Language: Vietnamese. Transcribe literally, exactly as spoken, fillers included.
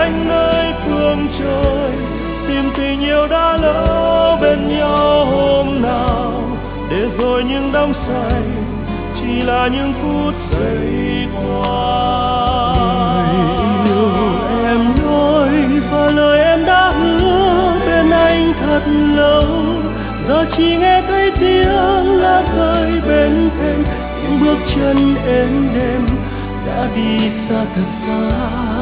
anh nơi phương trời, tìm tình yêu đã lỡ bên nhau hôm nào, để rồi những đắm say chỉ là những phút giây qua. Lời yêu em nói và lời em đã hứa bên anh thật lâu, giờ chỉ nghe thấy tiếng lá rơi bên thềm, những bước chân êm đềm đã đi xa thật xa.